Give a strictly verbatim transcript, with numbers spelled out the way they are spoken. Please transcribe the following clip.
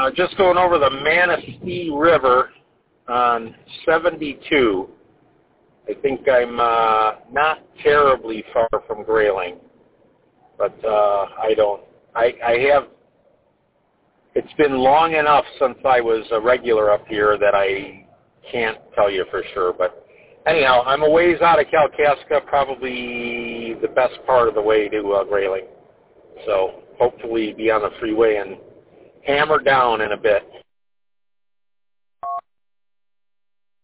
Uh, just going over the Manistee River on seventy-two. I think I'm uh, not terribly far from Grayling, but uh, I don't. I, I have. It's been long enough since I was a regular up here that I can't tell you for sure. But anyhow, I'm a ways out of Kalkaska, probably the best part of the way to uh, Grayling. So hopefully be on the freeway and hammer down in a bit.